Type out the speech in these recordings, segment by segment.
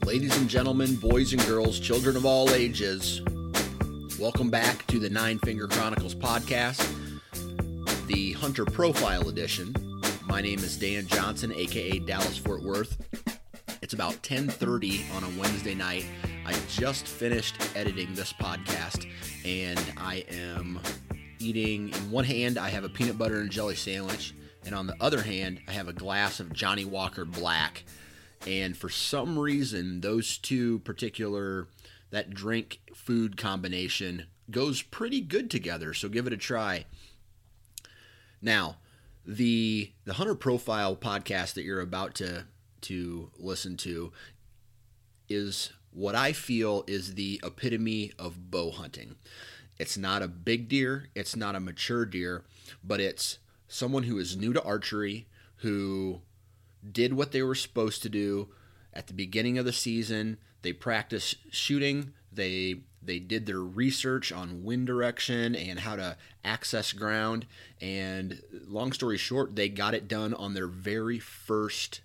Ladies and gentlemen, boys and girls, children of all ages, welcome back to the Nine Finger Chronicles podcast, the Hunter Profile Edition. My name is Dan Johnson, aka Dallas Fort Worth. It's about 10:30 on a Wednesday night. I just finished editing this podcast, and I am eating, in one hand, I have a peanut butter and jelly sandwich, and on the other hand, I have a glass of Johnnie Walker Black. And for some reason, those two particular, that drink-food combination goes pretty good together, so give it a try. Now, the Hunter Profile podcast that you're about to listen to is what I feel is the epitome of bow hunting. It's not a big deer, it's not a mature deer, but it's someone who is new to archery, who did what they were supposed to do at the beginning of the season. They practiced shooting. They did their research on wind direction and how to access ground. And long story short, they got it done on their very first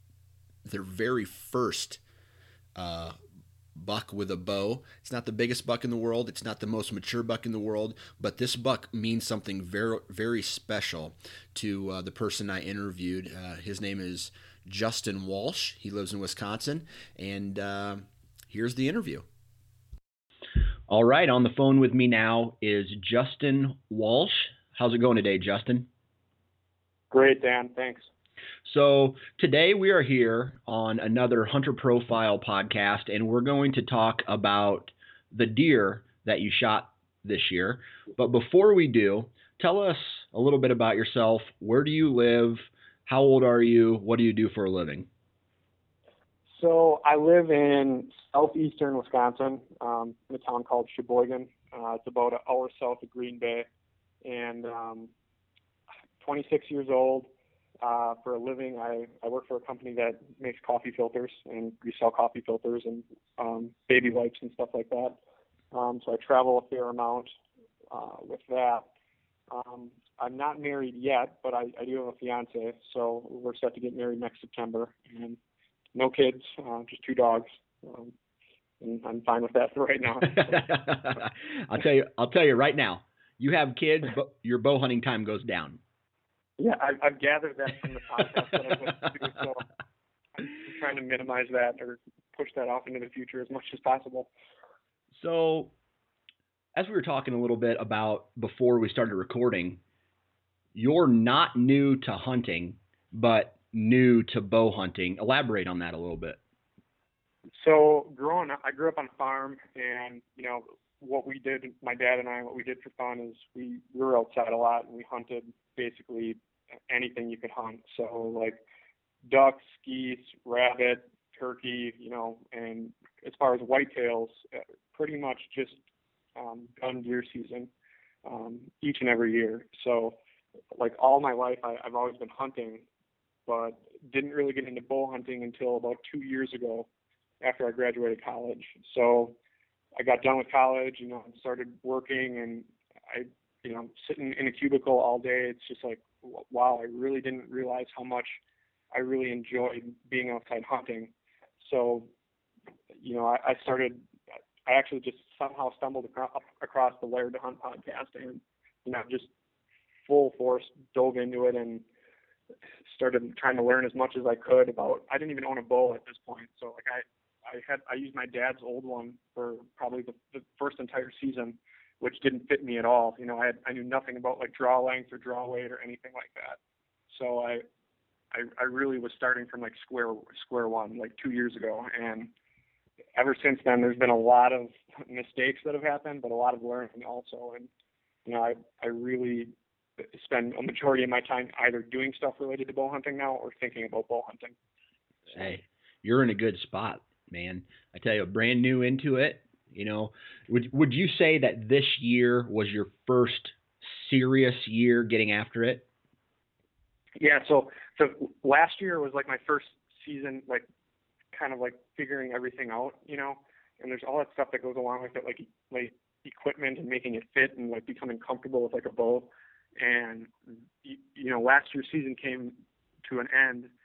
buck with a bow. It's not the biggest buck in the world. It's not the most mature buck in the world, but this buck means something very, very special to the person I interviewed. His name is Justin Walsh. He lives in Wisconsin, and here's the interview. All right, on the phone with me now is Justin Walsh. How's it going today, Justin? Great, Dan. Thanks. So today we are here on another Hunter Profile podcast, and we're going to talk about the deer that you shot this year. But before we do, tell us a little bit about yourself. Where do you live? How old are you? What do you do for a living? So I live in southeastern Wisconsin, in a town called Sheboygan. It's about an hour south of Green Bay, and 26 years old. For a living, I work for a company that makes coffee filters, and we sell coffee filters and baby wipes and stuff like that. So I travel a fair amount with that. I'm not married yet, but I do have a fiance, so we're set to get married next September. And no kids, just two dogs. And I'm fine with that for right now. I'll tell you right now. You have kids, but your bow hunting time goes down. Yeah, I've gathered that from the podcast that I listened to, so I'm trying to minimize that or push that off into the future as much as possible. So, as we were talking a little bit about before we started recording, you're not new to hunting, but new to bow hunting. Elaborate on that a little bit. So, growing up, I grew up on a farm, and, what we did, my dad and I, what we did for fun is we were outside a lot, and we hunted basically anything you could hunt. So like ducks, geese, rabbit, turkey, and as far as whitetails, pretty much just gun deer season each and every year. So like all my life, I've always been hunting, but didn't really get into bow hunting until about 2 years ago after I graduated college. So I got done with college, started working, and I sitting in a cubicle all day, it's just like, wow, I really didn't realize how much I really enjoyed being outside hunting. So, I actually just somehow stumbled across the Wired to Hunt podcast, and, just full force dove into it and started trying to learn as much as I could about, I didn't even own a bow at this point. So like I used my dad's old one for probably the first entire season, which didn't fit me at all. I knew nothing about like draw length or draw weight or anything like that. So I really was starting from like square one, like 2 years ago. And ever since then, there's been a lot of mistakes that have happened, but a lot of learning also. And, I really spend a majority of my time either doing stuff related to bow hunting now or thinking about bow hunting. Hey, you're in a good spot, man. I tell you, brand new into it. Would you say that this year was your first serious year getting after it? Yeah, so last year was like my first season, like kind of like figuring everything out, and there's all that stuff that goes along with it, like equipment and making it fit and like becoming comfortable with like a bow. And last year's season came to an end,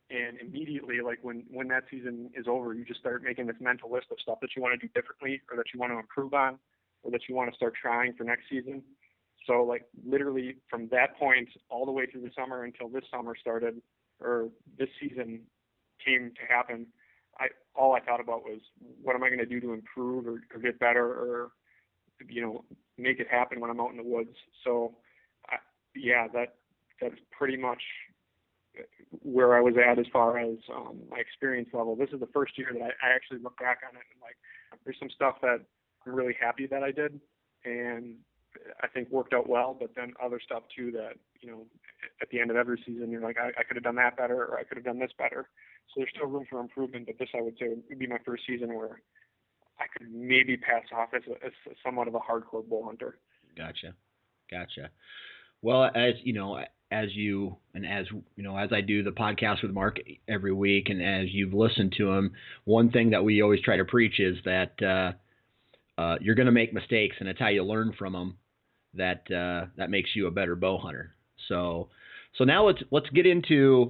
And immediately, like when that season is over, you just start making this mental list of stuff that you want to do differently or that you want to improve on or that you want to start trying for next season. So like literally from that point all the way through the summer until this summer started or this season came to happen, all I thought about was what am I going to do to improve or get better or, make it happen when I'm out in the woods. So that's pretty much where I was at as far as my experience level. This is the first year that I actually look back on it and like there's some stuff that I'm really happy that I did and I think worked out well, but then other stuff too that, at the end of every season you're like, I could have done that better or I could have done this better. So there's still room for improvement, but this I would say would be my first season where I could maybe pass off as somewhat of a hardcore bull hunter. Gotcha. Well, as I do the podcast with Mark every week, and as you've listened to him, one thing that we always try to preach is that you're going to make mistakes, and it's how you learn from them that makes you a better bow hunter. So now let's get into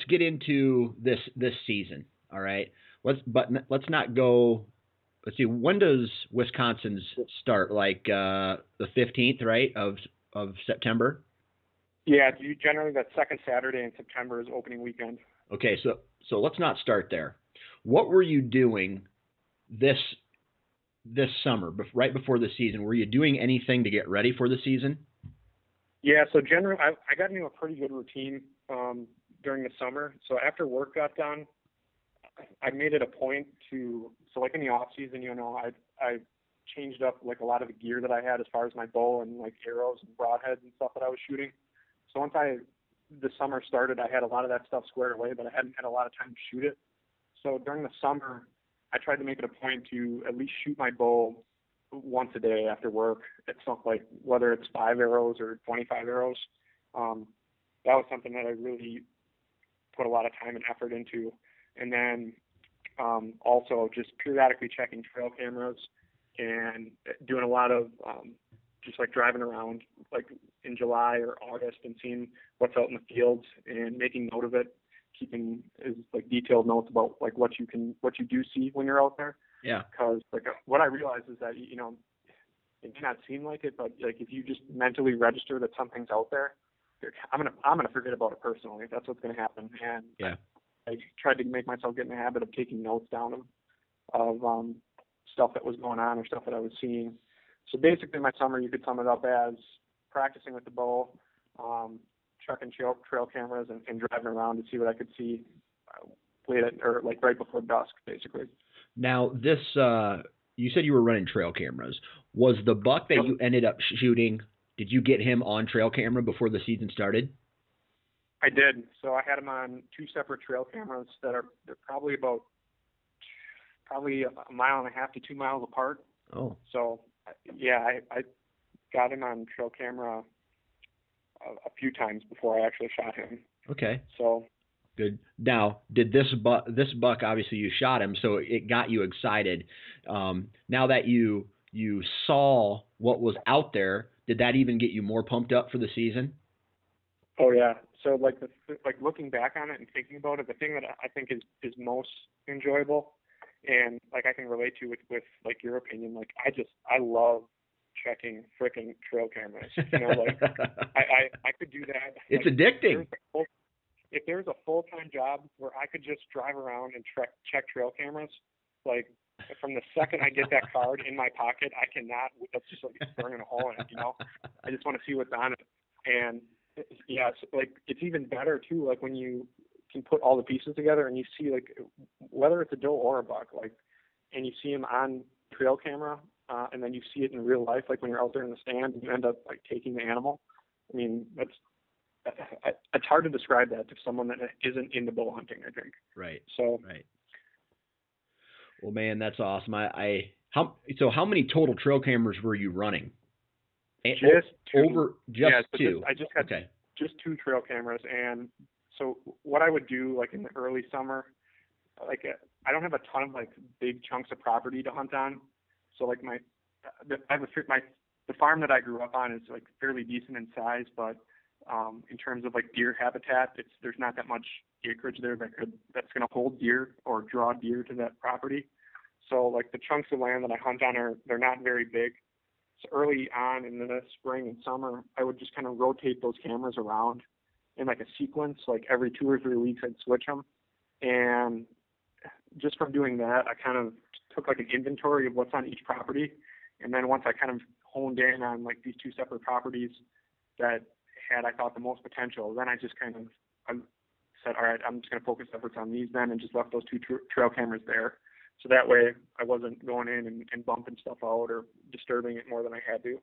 this season. All right. Let's not go. Let's see. When does Wisconsin's start? Like the 15th, right, of September. Yeah, generally that second Saturday in September is opening weekend. Okay, so let's not start there. What were you doing this summer, right before the season? Were you doing anything to get ready for the season? Yeah, so generally I got into a pretty good routine during the summer. So after work got done, I made it a point to, so like in the off season, I changed up like a lot of the gear that I had as far as my bow and like arrows and broadheads and stuff that I was shooting. So once the summer started, I had a lot of that stuff squared away, but I hadn't had a lot of time to shoot it. So during the summer, I tried to make it a point to at least shoot my bow once a day after work. It's not like whether it's 5 arrows or 25 arrows. That was something that I really put a lot of time and effort into. And then also just periodically checking trail cameras and doing a lot of just like driving around like in July or August and seeing what's out in the fields and making note of it, keeping as like detailed notes about like what you do see when you're out there. Yeah. Because like what I realized is that it may not seem like it, but like if you just mentally register that something's out there, I'm gonna forget about it personally. That's what's gonna happen. And yeah. I tried to make myself get in the habit of taking notes down of stuff that was going on or stuff that I was seeing. So basically my summer, you could sum it up as practicing with the bow, checking trail cameras and driving around to see what I could see right before dusk, basically. Now this, you said you were running trail cameras. Was the buck that you ended up shooting, did you get him on trail camera before the season started? I did. So I had him on 2 separate trail cameras they're probably a mile and a half to 2 miles apart. Oh. So yeah, I got him on trail camera a few times before I actually shot him. Okay. So good. Now, did this buck obviously you shot him, so it got you excited. Now that you saw what was out there, did that even get you more pumped up for the season? Oh yeah. So like looking back on it and thinking about it, the thing that I think is most enjoyable and like I can relate to with like your opinion, like I love checking frickin' trail cameras. Like I could do that. It's like, addicting. If there's a full-time job where I could just drive around and check trail cameras, like from the second I get that card in my pocket, I cannot. That's just like burning a hole in it. I just want to see what's on it. And yeah, it's even better too. Like when you can put all the pieces together and you see like whether it's a doe or a buck, like, and you see them on trail camera, and then you see it in real life, like when you're out there in the stand and you end up like taking the animal. I mean, it's hard to describe that to someone that isn't into bow hunting, I think. Right. So. Right. Well, man, that's awesome. So how many total trail cameras were you running? Just 2. Two. I just had just 2 trail cameras, and so what I would do, like in the early summer, like I don't have a ton of like big chunks of property to hunt on, so like the farm that I grew up on is like fairly decent in size, but in terms of like deer habitat, there's not that much acreage there that's going to hold deer or draw deer to that property. So like the chunks of land that I hunt on they're not very big. So early on in the spring and summer, I would just kind of rotate those cameras around in like a sequence. Like every 2 or 3 weeks, I'd switch them. And just from doing that, I kind of took like an inventory of what's on each property. And then once I kind of honed in on like these 2 separate properties that had, I thought, the most potential, then I just kind of said, all right, I'm just going to focus efforts on these then, and just left those 2 trail cameras there. So that way I wasn't going in and bumping stuff out or disturbing it more than I had to.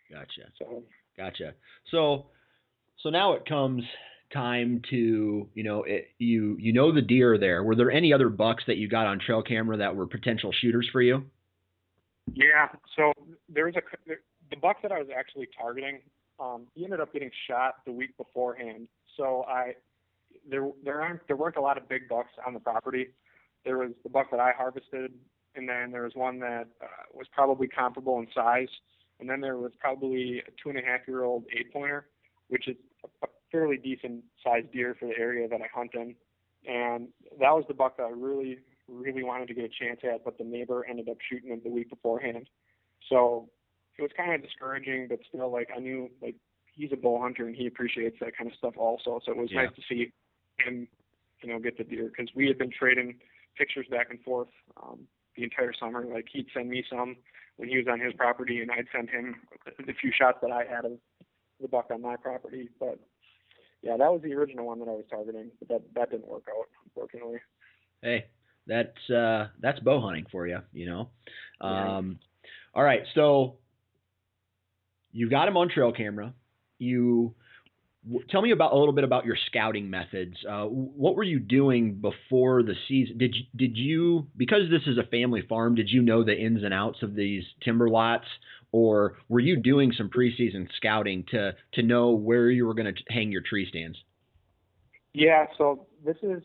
Gotcha. So now it comes time to, you know the deer are there. Were there any other bucks that you got on trail camera that were potential shooters for you? Yeah. So the buck that I was actually targeting, he ended up getting shot the week beforehand. So there weren't a lot of big bucks on the property. There was the buck that I harvested, and then there was one that was probably comparable in size, and then there was probably a 2.5-year-old 8-pointer, which is a fairly decent sized deer for the area that I hunt in. And that was the buck that I really, really wanted to get a chance at, but the neighbor ended up shooting him the week beforehand. So it was kind of discouraging, but still, like, I knew, like, he's a bow hunter and he appreciates that kind of stuff also. So it was nice to see him, get the deer, because we had been trading pictures back and forth the entire summer. Like, he'd send me some when he was on his property, and I'd send him the few shots that I had of the buck on my property. But yeah, that was the original one that I was targeting, but that didn't work out, unfortunately. Hey, that's bow hunting for you, All right, so you got him on trail camera. Tell me a little bit about your scouting methods. What were you doing before the season? Did you, because this is a family farm, did you know the ins and outs of these timber lots, or were you doing some preseason scouting to know where you were going to hang your tree stands? Yeah, so this is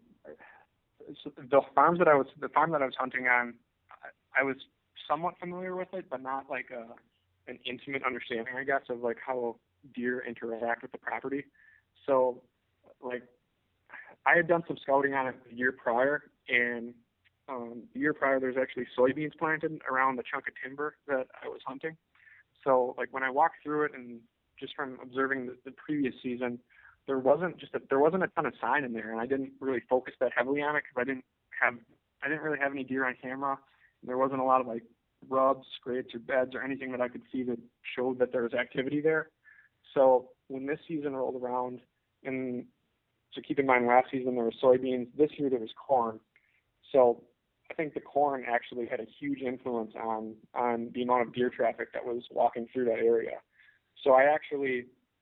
the farm that I was hunting on. I was somewhat familiar with it, but not like an intimate understanding, I guess, of like how deer interact with the property. So, like, I had done some scouting on it the year prior, and the year prior there's actually soybeans planted around the chunk of timber that I was hunting. So, like, when I walked through it, and just from observing the previous season, there wasn't a ton of sign in there, and I didn't really focus that heavily on it because I didn't really have any deer on camera. There wasn't a lot of like rubs, scrapes, or beds or anything that I could see that showed that there was activity there. So when this season rolled around, and so keep in mind last season there was soybeans, this year there was corn. So I think the corn actually had a huge influence on the amount of deer traffic that was walking through that area. So I actually,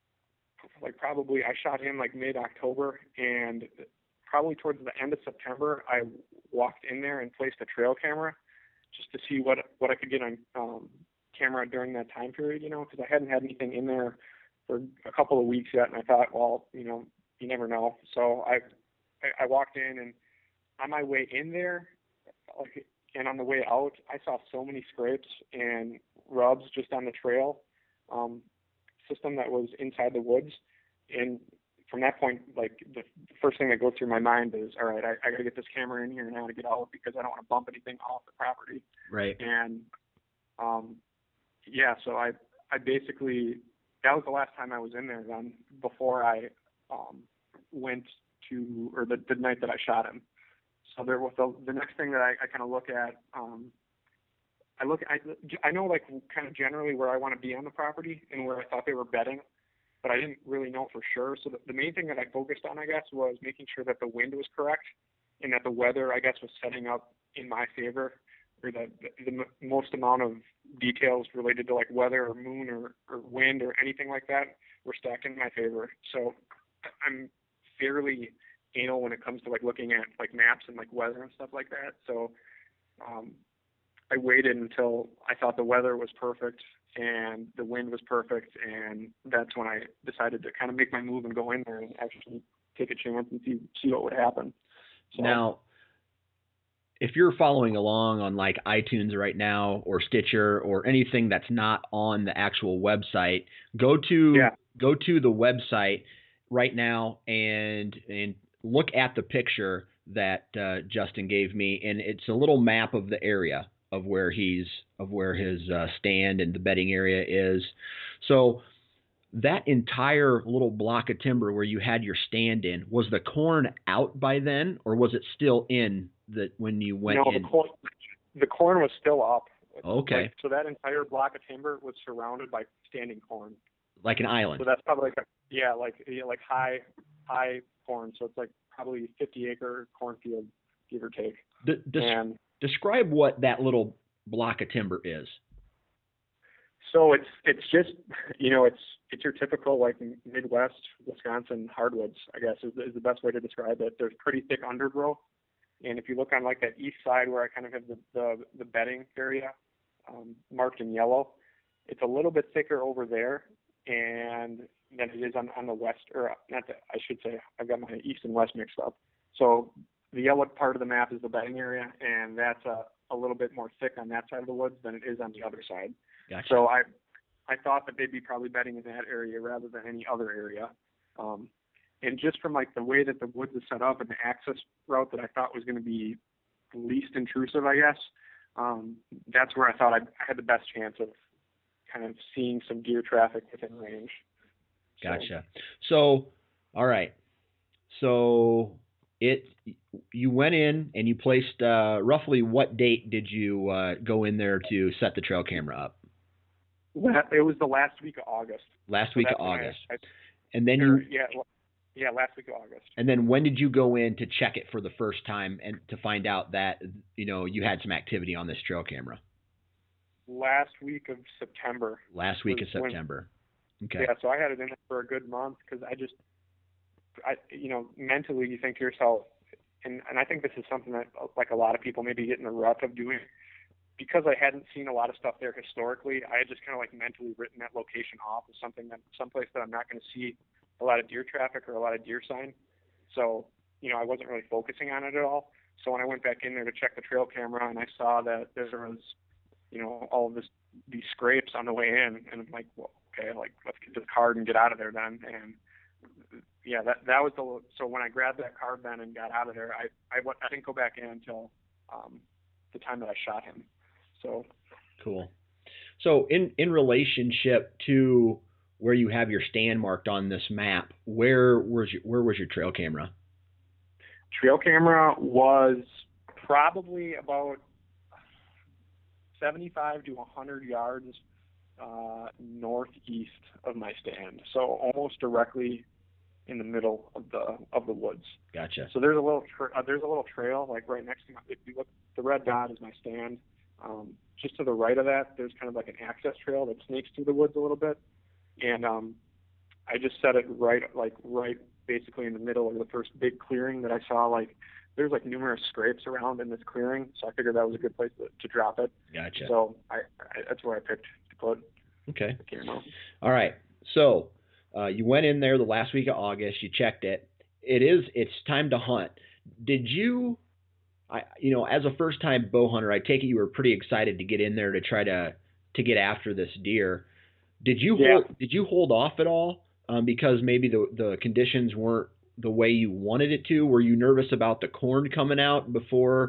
I shot him like mid-October, and probably towards the end of September, I walked in there and placed a trail camera just to see what I could get on camera during that time period, because I hadn't had anything in there for a couple of weeks yet, and I thought, well, you never know. So I walked in, and on my way in there, and on the way out, I saw so many scrapes and rubs just on the trail system that was inside the woods. And from that point, like, the first thing that goes through my mind is, all right, I got to get this camera in here and I got to get out because I don't want to bump anything off the property. Right. And so I basically, that was the last time I was in there then, before I went to, or the night that I shot him. So there was the next thing that I kind of look at, I know like kind of generally where I want to be on the property and where I thought they were bedding, but I didn't really know for sure. So the main thing that I focused on, I guess, was making sure that the wind was correct and that the weather, I guess, was setting up in my favor, or that the most amount of details related to like weather or moon or wind or anything like that were stacked in my favor. So I'm fairly anal when it comes to like looking at like maps and like weather and stuff like that. So I waited until I thought the weather was perfect and the wind was perfect, and that's when I decided to kind of make my move and go in there and actually take a chance and see what would happen. So, now, if you're following along on like iTunes right now or Stitcher or anything that's not on the actual website, go to the website right now and look at the picture that Justin gave me, and it's a little map of the area of where his stand and the bedding area is. So that entire little block of timber where you had your stand in, was the corn out by then, or was it still in when you went in? No, the corn was still up. Okay. So that entire block of timber was surrounded by standing corn. Like an island. So that's probably like high corn. So it's like probably 50-acre cornfield, give or take. Describe what that little block of timber is. So it's just, it's your typical like Midwest Wisconsin hardwoods, I guess is the best way to describe it. There's pretty thick undergrowth, and if you look on like that east side where I kind of have the bedding area marked in yellow, it's a little bit thicker over there, and than it is on the west, or not. I should say I've got my east and west mixed up. So the yellow part of the map is the bedding area, and that's a little bit more thick on that side of the woods than it is on the other side. Gotcha. So I thought that they'd be probably bedding in that area rather than any other area. And just from like the way that the woods is set up and the access route that I thought was going to be least intrusive, I guess, that's where I thought I had the best chance of kind of seeing some deer traffic within range. Gotcha. So, all right. So you went in and you placed roughly what date did you go in there to set the trail camera up? It was the last week of August. Last week of August. And then last week of August. And then when did you go in to check it for the first time and to find out that, you had some activity on this trail camera? Last week of September. Last week of September. Okay. Yeah, so I had it in there for a good month because mentally you think to yourself, and I think this is something that like a lot of people maybe get in the rut of doing, because I hadn't seen a lot of stuff there historically. I had just kind of like mentally written that location off as someplace that I'm not going to see a lot of deer traffic or a lot of deer sign. So, I wasn't really focusing on it at all. So when I went back in there to check the trail camera and I saw that there was, all of these scrapes on the way in, and I'm like, well, okay, like let's get this card and get out of there then. And yeah, that was so when I grabbed that card then and got out of there, I didn't go back in until the time that I shot him. So cool. So in relationship to where you have your stand marked on this map, where was your trail camera? Trail camera was probably about 75 to 100 yards northeast of my stand, so almost directly in the middle of the woods. Gotcha. So there's a little trail like right next to if you look, the red dot is my stand. Just to the right of that, there's kind of like an access trail that snakes through the woods a little bit, and I just set it right basically in the middle of the first big clearing that I saw. Like there's like numerous scrapes around in this clearing, so I figured that was a good place to drop it. Gotcha. So I that's where I picked to put the camera. All right. So you went in there the last week of August. You checked it. It's time to hunt. Did you? As a first-time bow hunter, I take it you were pretty excited to get in there to try to get after this deer. Did you hold off at all because maybe the conditions weren't the way you wanted it to? Were you nervous about the corn coming out before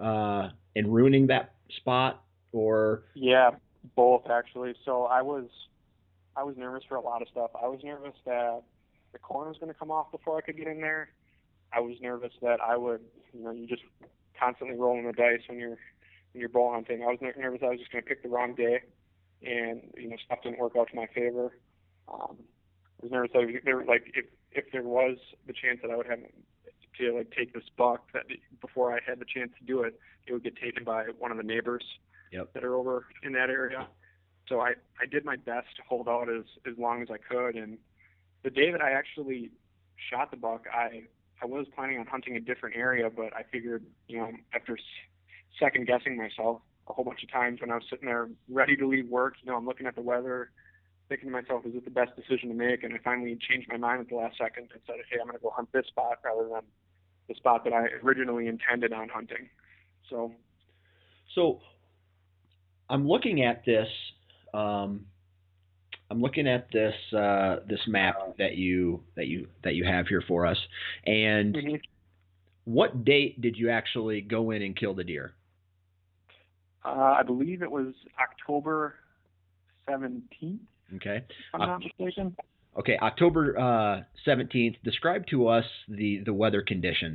and ruining that spot, or? Yeah, both actually. So I was nervous for a lot of stuff. I was nervous that the corn was going to come off before I could get in there. I was nervous that I would, you just constantly rolling the dice when you're bow hunting. I was nervous I was just going to pick the wrong day, and stuff didn't work out to my favor. I was nervous that if there was the chance that I would have to take this buck, that before I had the chance to do it, it would get taken by one of the neighbors that are over in that area. So I did my best to hold out as long as I could. And the day that I actually shot the buck, I was planning on hunting a different area, but I figured, after second guessing myself a whole bunch of times when I was sitting there ready to leave work, I'm looking at the weather, thinking to myself, is it the best decision to make? And I finally changed my mind at the last second and said, hey, I'm going to go hunt this spot rather than the spot that I originally intended on hunting. So I'm looking at this I'm looking at this map that you have here for us. And what date did you actually go in and kill the deer? I believe it was October 17th. Okay. If I'm not mistaken. Okay, October 17th. Describe to us the weather conditions.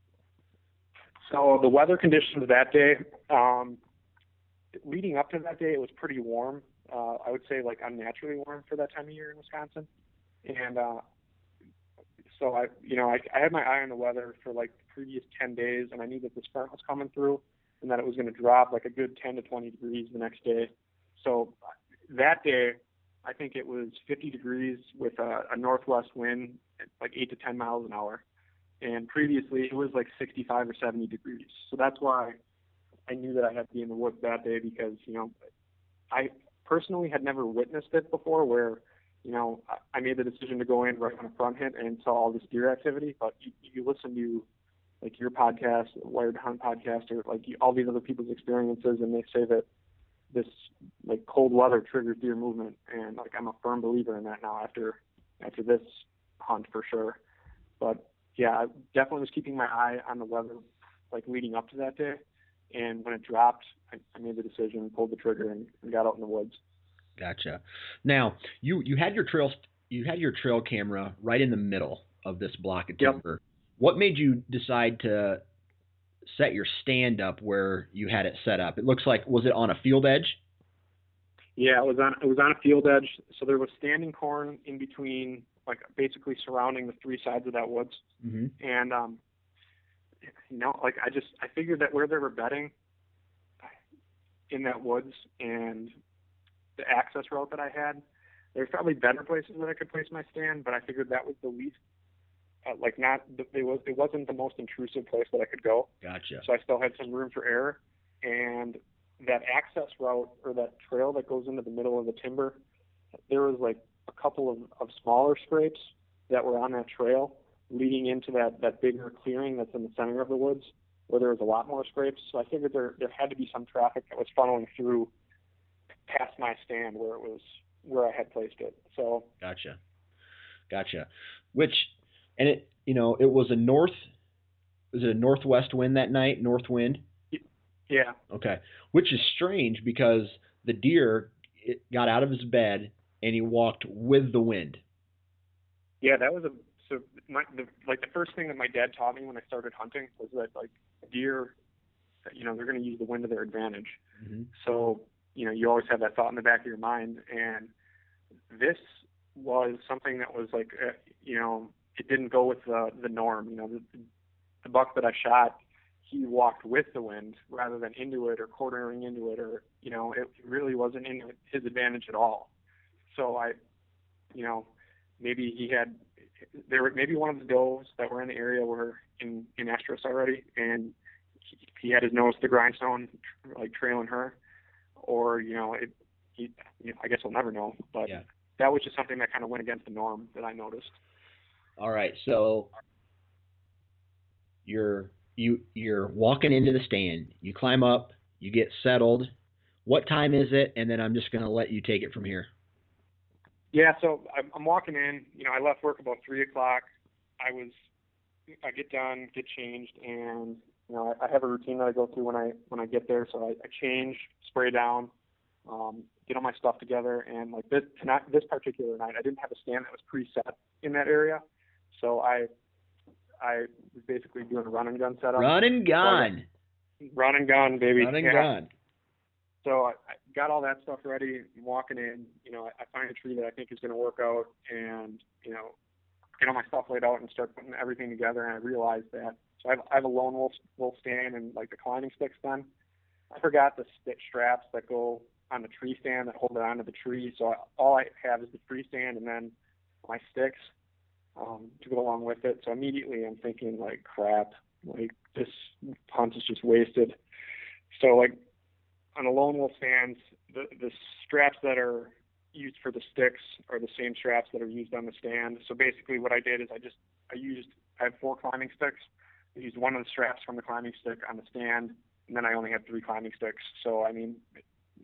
So the weather conditions that day, leading up to that day, it was pretty warm. I would say like unnaturally warm for that time of year in Wisconsin. And so I had my eye on the weather for like the previous 10 days, and I knew that this front was coming through and that it was going to drop like a good 10 to 20 degrees the next day. So that day, I think it was 50 degrees with a northwest wind at like 8 to 10 miles an hour. And previously it was like 65 or 70 degrees. So that's why I knew that I had to be in the woods that day, because, I personally had never witnessed it before where, I made the decision to go in right on a front hit and saw all this deer activity. But you listen to like your podcast, Wired Hunt podcast, or like all these other people's experiences, and they say that this like cold weather triggers deer movement, and like I'm a firm believer in that now after this hunt for sure. But yeah, I definitely was keeping my eye on the weather like leading up to that day, and when it dropped, I made the decision, pulled the trigger, and got out in the woods. Gotcha. Now you had your trail camera right in the middle of this block of timber. Yep. What made you decide to set your stand up where you had it set up? It looks like, was it on a field edge? Yeah, it was on a field edge. So there was standing corn in between, like basically surrounding the three sides of that woods. Mm-hmm. And I figured that where they were bedding in that woods and the access route that I had, there's probably better places that I could place my stand, but I figured that was the least. It wasn't the most intrusive place that I could go. Gotcha. So I still had some room for error, and that access route or that trail that goes into the middle of the timber, there was like a couple of smaller scrapes that were on that trail leading into that bigger clearing that's in the center of the woods, where there was a lot more scrapes. So I figured there had to be some traffic that was funneling through past my stand where I had placed it. So Gotcha. And it was a northwest wind that night, north wind? Yeah. Okay. Which is strange because the deer got out of his bed and he walked with the wind. Yeah, that was the first thing that my dad taught me when I started hunting was that like deer, they're going to use the wind to their advantage. Mm-hmm. So, you always have that thought in the back of your mind, and this was something that was like, it didn't go with the norm. The buck that I shot, he walked with the wind rather than into it or quartering into it, or it really wasn't in his advantage at all. So maybe one of the does that were in the area were in estrus already, and he had his nose to the grindstone, like trailing her, or I guess we'll never know, but yeah. That was just something that kind of went against the norm that I noticed. All right, so you're walking into the stand. You climb up. You get settled. What time is it? And then I'm just going to let you take it from here. Yeah, so I'm walking in. I left work about 3:00. I get done, get changed, and I have a routine that I go through when I get there. So I change, spray down, get all my stuff together, and like this particular night, I didn't have a stand that was preset in that area, so I was basically doing a run and gun setup. Run and gun, baby. Run and gun. So I got all that stuff ready. I'm walking in. I find a tree that I think is going to work out, and get all my stuff laid out and start putting everything together. And I realized that. So I have a lone wolf stand and like the climbing sticks. Then I forgot the straps that go on the tree stand that hold it onto the tree. So all I have is the tree stand and then my sticks to go along with it. So immediately I'm thinking like, crap, like this hunt is just wasted. So like on the lone wolf stands, the straps that are used for the sticks are the same straps that are used on the stand. So basically what I did is I have 4 climbing sticks. I used one of the straps from the climbing stick on the stand, and then I only had 3 climbing sticks. So I mean,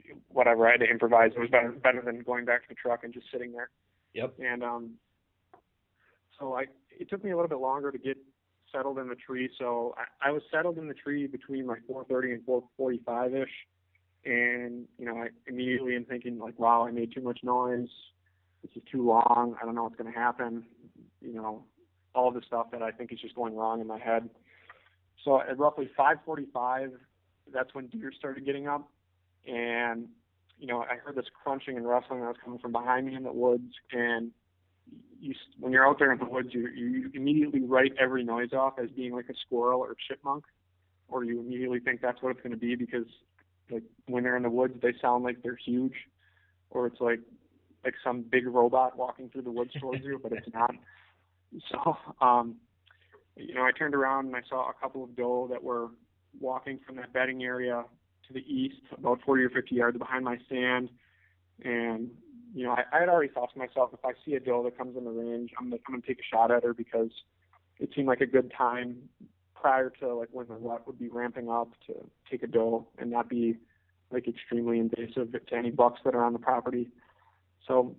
whatever, I had to improvise. It was better than going back to the truck and just sitting there. Yep. And so it took me a little bit longer to get settled in the tree. So I was settled in the tree between like 4:30 and 4:45 ish. And I immediately am thinking like, wow, I made too much noise. This is too long. I don't know what's going to happen. All the stuff that I think is just going wrong in my head. So at roughly 5:45, that's when deer started getting up. And, I heard this crunching and rustling that was coming from behind me in the woods. And when you're out there in the woods, you immediately write every noise off as being like a squirrel or a chipmunk, or you immediately think that's what it's going to be because, like, when they're in the woods, they sound like they're huge, or it's like some big robot walking through the woods towards you, but it's not. So, I turned around and I saw a couple of doe that were walking from that bedding area to the east, about 40 or 50 yards behind my stand. And, I had already thought to myself, if I see a doe that comes in the range, I'm going to take a shot at her because it seemed like a good time prior to like when the rut would be ramping up to take a doe and not be like extremely invasive to any bucks that are on the property. So,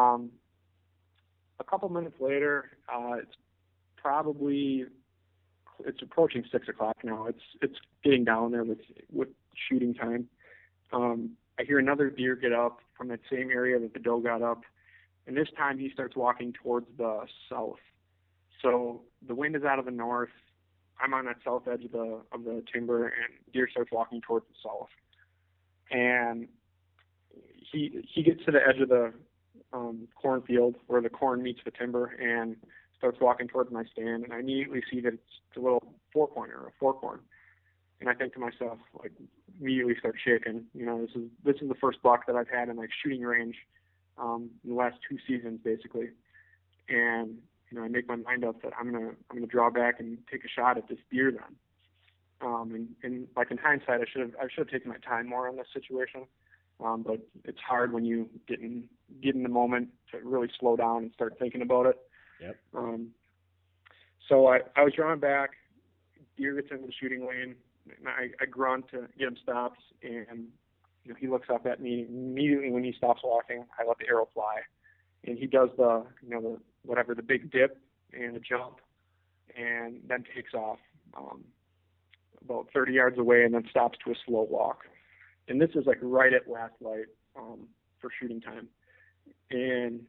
a couple minutes later, it's approaching 6 o'clock now. It's getting down there with shooting time. I hear another deer get up from that same area that the doe got up, and this time he starts walking towards the south. So the wind is out of the north. I'm on that south edge of the timber, and deer starts walking towards the south. And he gets to the edge of the cornfield where the corn meets the timber and starts walking towards my stand, and I immediately see that it's a little four-pointer or a forkhorn. And I think to myself, like, immediately start shaking. This is the first buck that I've had in like shooting range in the last 2 seasons, basically. And I make my mind up that I'm gonna draw back and take a shot at this deer then. And like in hindsight, I should have taken my time more on this situation. But it's hard when you get in the moment to really slow down and start thinking about it. Yep. So I was drawing back. Deer gets into the shooting lane. And I grunt to get him stopped, and he looks up at me immediately. When he stops walking, I let the arrow fly, and he does the big dip and the jump, and then takes off about 30 yards away, and then stops to a slow walk. And this is like right at last light for shooting time. And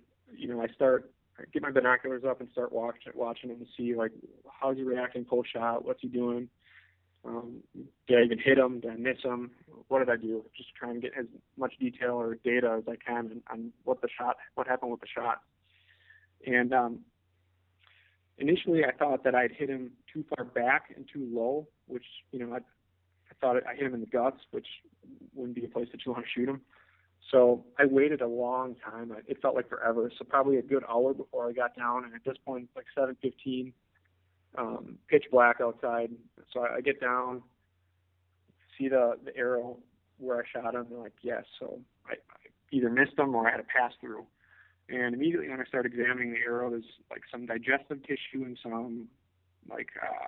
I get my binoculars up and start watching him to see like how's he reacting post shot, what's he doing. Did I even hit him? Did I miss him? What did I do? Just try and get as much detail or data as I can on what happened with the shot. And initially I thought that I'd hit him too far back and too low, which, I thought I hit him in the guts, which wouldn't be a place that you want to shoot him. So I waited a long time. It felt like forever. So probably a good hour before I got down. And at this point, it's like 7:15. Pitch black outside. So I get down, see the arrow where I shot him, and like, yes. So I either missed him or I had a pass through. And immediately when I started examining the arrow, there's like some digestive tissue and some like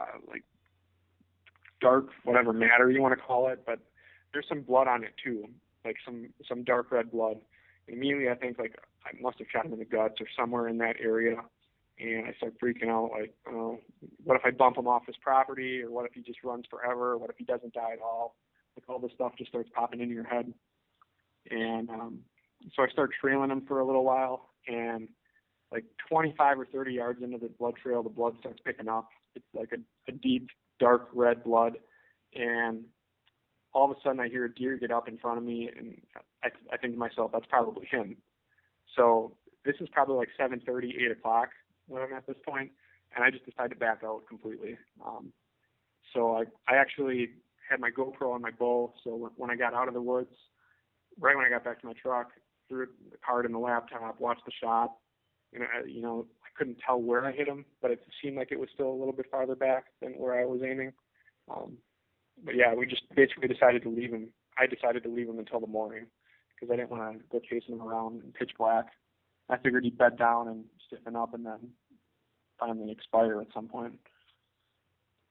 dark, whatever matter you want to call it, but there's some blood on it too, like some dark red blood. And immediately I think like I must have shot him in the guts or somewhere in that area. And I start freaking out, like, what if I bump him off his property, or what if he just runs forever, what if he doesn't die at all? Like, all this stuff just starts popping into your head. And so I start trailing him for a little while, and like 25 or 30 yards into the blood trail, the blood starts picking up. It's like a deep, dark red blood, and all of a sudden I hear a deer get up in front of me, and I think to myself, that's probably him. So this is probably like 7:30, 8 o'clock when I'm at this point, and I just decided to back out completely. So I actually had my GoPro on my bow, so when I got out of the woods, right when I got back to my truck, threw the card in the laptop, watched the shot, and I couldn't tell where I hit him, but it seemed like it was still a little bit farther back than where I was aiming. But yeah, we just basically decided to leave him. I decided to leave him until the morning because I didn't want to go chasing him around in pitch black. I figured he'd bed down and stiffen up and then finally expire at some point.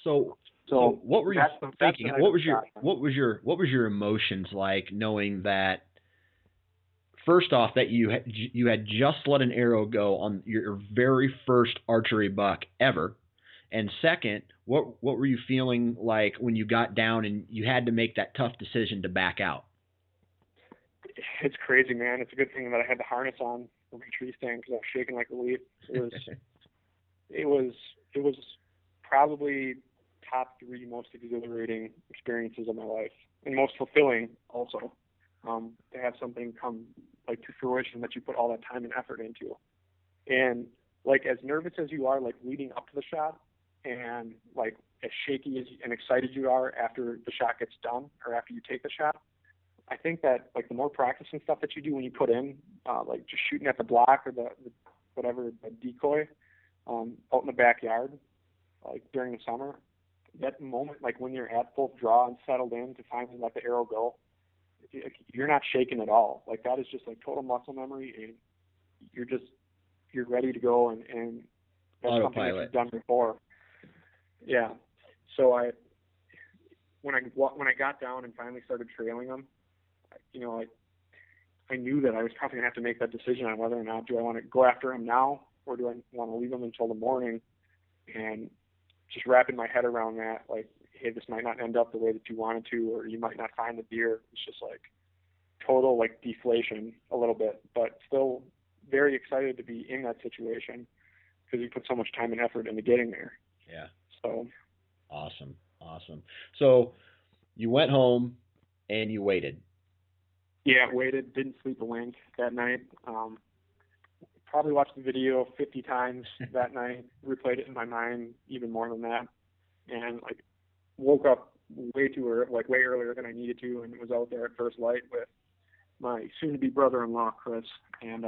So what were you thinking? What was your emotions like, knowing that, first off, that you had just let an arrow go on your very first archery buck ever, and second, what were you feeling like when you got down and you had to make that tough decision to back out? It's crazy, man. It's a good thing that I had the harness on for my tree stand, because I was shaking like a leaf. It was probably top 3 most exhilarating experiences of my life, and most fulfilling also, to have something come like to fruition that you put all that time and effort into. And like, as nervous as you are like leading up to the shot, and like as shaky and excited you are after the shot gets done or after you take the shot, I think that like the more practice and stuff that you do when you put in, like just shooting at the block or the decoy out in the backyard, like during the summer, that moment, like when you're at full draw and settled in to finally let the arrow go, you're not shaking at all. Like, that is just like total muscle memory, and you're ready to go, and that's autopilot. Something that you've done before. Yeah. So when I got down and finally started trailing them, I knew that I was probably gonna have to make that decision on whether or not do I want to go after him now, or do I want to leave him until the morning. And just wrapping my head around that, like, hey, this might not end up the way that you wanted to, or you might not find the deer. It's just like total like deflation a little bit, but still very excited to be in that situation because you put so much time and effort into getting there. Yeah. So awesome. So you went home and you waited. Yeah, waited. Didn't sleep a wink that night. Probably watched the video 50 times that night. Replayed it in my mind even more than that, and like woke up way earlier than I needed to, and was out there at first light with my soon-to-be brother-in-law Chris, and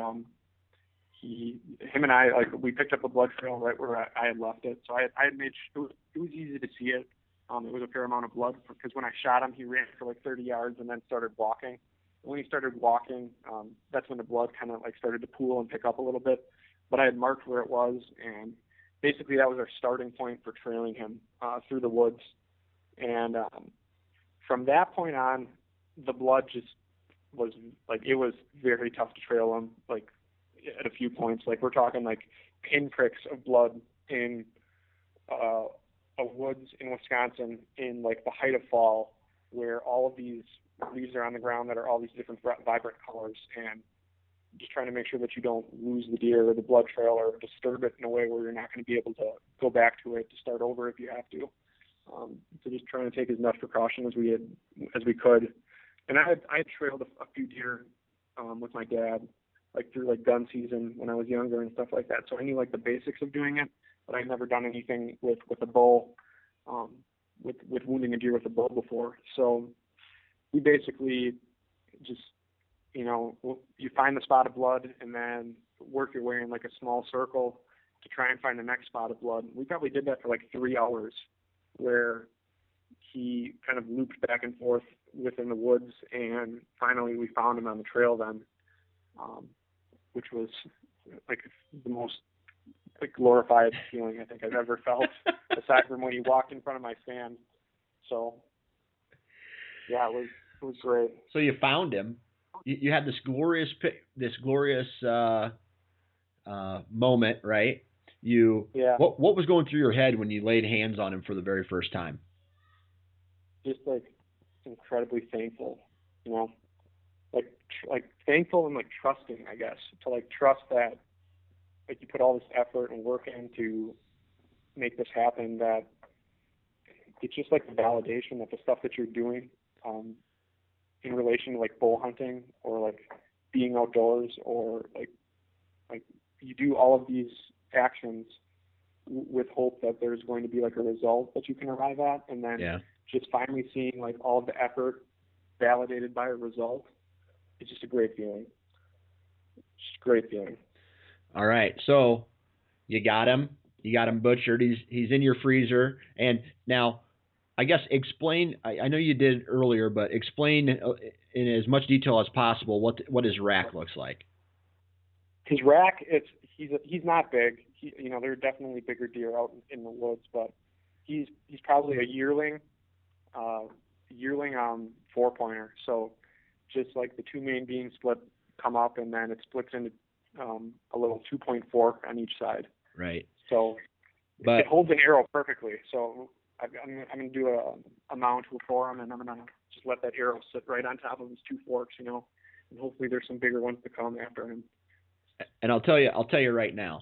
him and I, like, we picked up a blood trail right where I had left it. So I had made it was easy to see it. It was a fair amount of blood because when I shot him, he ran for like 30 yards and then started walking. When he started walking, that's when the blood kind of like started to pool and pick up a little bit. But I had marked where it was, and basically that was our starting point for trailing him through the woods. And from that point on, the blood just was like, it was very tough to trail him. Like, at a few points, like we're talking like pinpricks of blood in a woods in Wisconsin in like the height of fall, where all of these leaves are on the ground that are all these different vibrant colors, and just trying to make sure that you don't lose the deer or the blood trail or disturb it in a way where you're not going to be able to go back to it to start over if you have to. So just trying to take as much precaution as we could. And I had trailed a few deer with my dad, like through like gun season when I was younger and stuff like that. So I knew like the basics of doing it, but I'd never done anything with a bow, with wounding a deer with a bow before. So we basically just, you find the spot of blood and then work your way in like a small circle to try and find the next spot of blood. We probably did that for like 3 hours, where he kind of looped back and forth within the woods, and finally we found him on the trail then, which was like the most like glorified feeling I think I've ever felt, aside from when he walked in front of my stand. So yeah, it was great. So you found him. You had this glorious moment, right? Yeah. What was going through your head when you laid hands on him for the very first time? Just like incredibly thankful, like thankful and like trusting, I guess, to like trust that like you put all this effort and work in to make this happen, that it's just like the validation that the stuff that you're doing in relation to like bow hunting or like being outdoors, or like you do all of these actions with hope that there's going to be like a result that you can arrive at, and then just finally seeing like all of the effort validated by a result. It's just a great feeling. Just a great feeling. All right, so you got him butchered. He's in your freezer, and now I guess explain. I know you did earlier, but explain in as much detail as possible what his rack looks like. His rack, he's not big. There are definitely bigger deer out in the woods, but he's probably a yearling 4-pointer. So just like the two main beam split come up, and then it splits into a little 2-point fork on each side. Right. So it holds an arrow perfectly. So I'm going to do a mount for him, and I'm going to just let that arrow sit right on top of his two forks, and hopefully there's some bigger ones to come after him. And I'll tell you right now,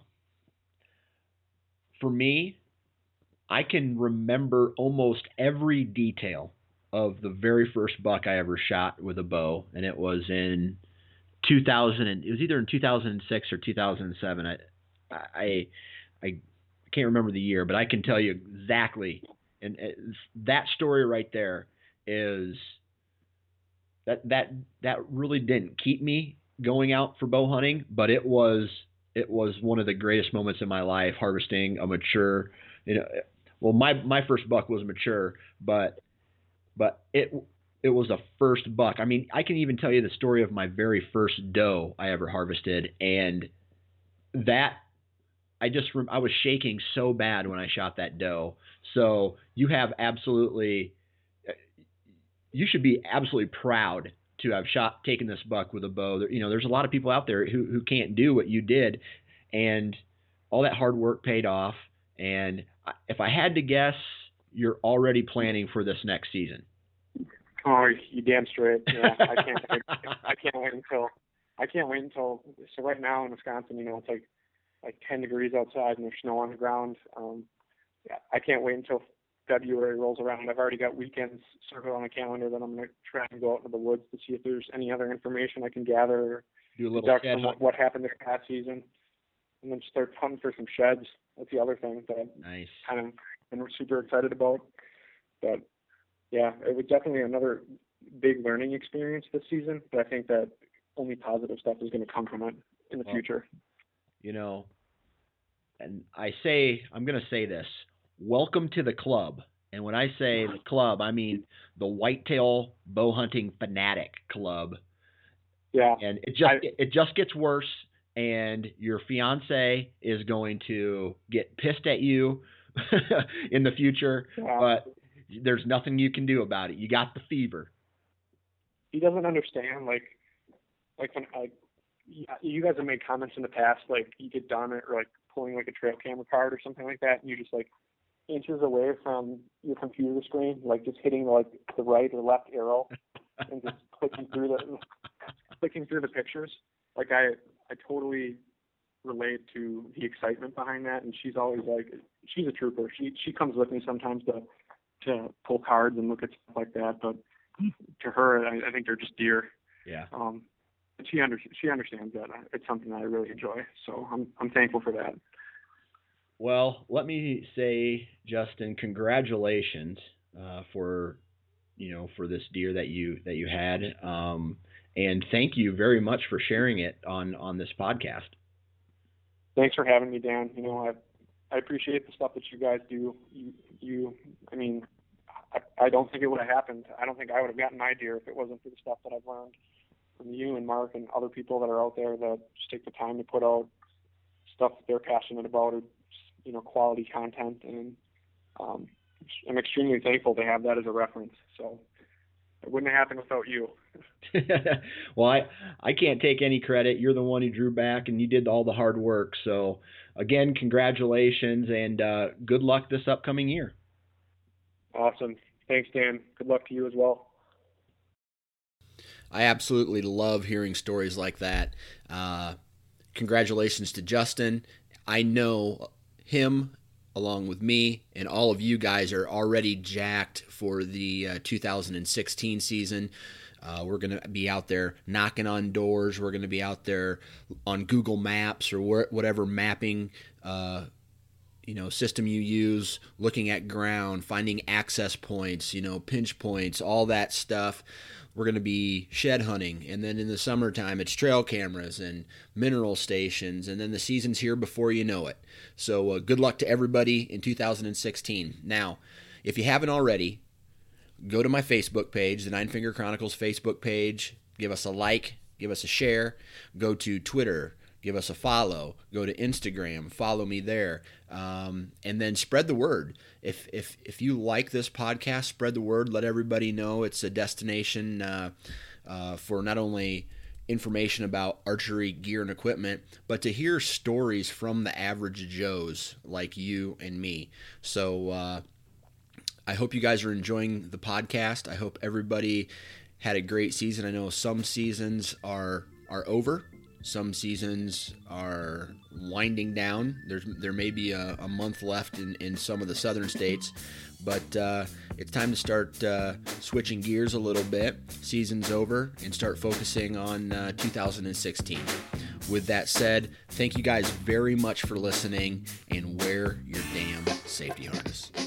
for me, I can remember almost every detail of the very first buck I ever shot with a bow, and it was in 2000. It was either in 2006 or 2007. I can't remember the year, but I can tell you exactly. And that story right there is that really didn't keep me going out for bow hunting, but it was one of the greatest moments in my life, harvesting a mature, well, my first buck was mature, but it was a first buck. I mean, I can even tell you the story of my very first doe I ever harvested, and that I was shaking so bad when I shot that doe. So you should be absolutely proud to have taken this buck with a bow. There's a lot of people out there who can't do what you did, and all that hard work paid off. And if I had to guess, you're already planning for this next season. Oh, you damn straight. Yeah, I can't wait until. So right now in Wisconsin, it's like 10 degrees outside and there's snow on the ground. Yeah, I can't wait until February rolls around. I've already got weekends circled on the calendar that I'm going to try and go out into the woods to see if there's any other information I can gather. Do a little deduct from what happened this past season, and then start hunting for some sheds. That's the other thing that nice. Kind of been super excited about. But yeah, it was definitely another big learning experience this season. But I think that only positive stuff is going to come from it in the future. And I'm going to say this. Welcome to the club. And when I say the club, I mean the Whitetail Bow Hunting Fanatic Club. Yeah. And it just gets worse, and your fiance is going to get pissed at you in the future, but there's nothing you can do about it. You got the fever. He doesn't understand, like when you guys have made comments in the past, like you get done at like pulling like a trail camera card or something like that, and you're just like inches away from your computer screen, like just hitting like the right or left arrow and just clicking through the pictures. Like I totally relate to the excitement behind that, and she's always like, she's a trooper. She comes with me sometimes to pull cards and look at stuff like that, but to her, I think they're just deer. Yeah. But she understands that it's something that I really enjoy, so I'm thankful for that. Well, let me say, Justin, congratulations for this deer that you had, and thank you very much for sharing it on this podcast. Thanks for having me, Dan. I appreciate the stuff that you guys do. I mean, I don't think it would have happened. I don't think I would have gotten my deer if it wasn't for the stuff that I've learned from you and Mark and other people that are out there that just take the time to put out stuff that they're passionate about, or quality content. And I'm extremely thankful to have that as a reference. So it wouldn't have happened without you. Well, I can't take any credit. You're the one who drew back, and you did all the hard work. So again, congratulations, and good luck this upcoming year. Awesome. Thanks, Dan. Good luck to you as well. I absolutely love hearing stories like that. Congratulations to Justin. I know him, along with me, and all of you guys are already jacked for the 2016 season. We're going to be out there knocking on doors. We're going to be out there on Google Maps or whatever mapping system you use, looking at ground, finding access points, pinch points, all that stuff. We're going to be shed hunting, and then in the summertime it's trail cameras and mineral stations, and then the season's here before you know it. So good luck to everybody in 2016. Now, if you haven't already, go to my Facebook page, the Nine Finger Chronicles Facebook page. Give us a like, give us a share. Go to Twitter, give us a follow. Go to Instagram, follow me there, and then spread the word. If you like this podcast, spread the word. Let everybody know it's a destination for not only information about archery gear and equipment, but to hear stories from the average Joes like you and me. So I hope you guys are enjoying the podcast. I hope everybody had a great season. I know some seasons are over. Some seasons are winding down. There may be a month left in some of the southern states, but it's time to start switching gears a little bit. Season's over, and start focusing on 2016. With that said, thank you guys very much for listening, and wear your damn safety harness.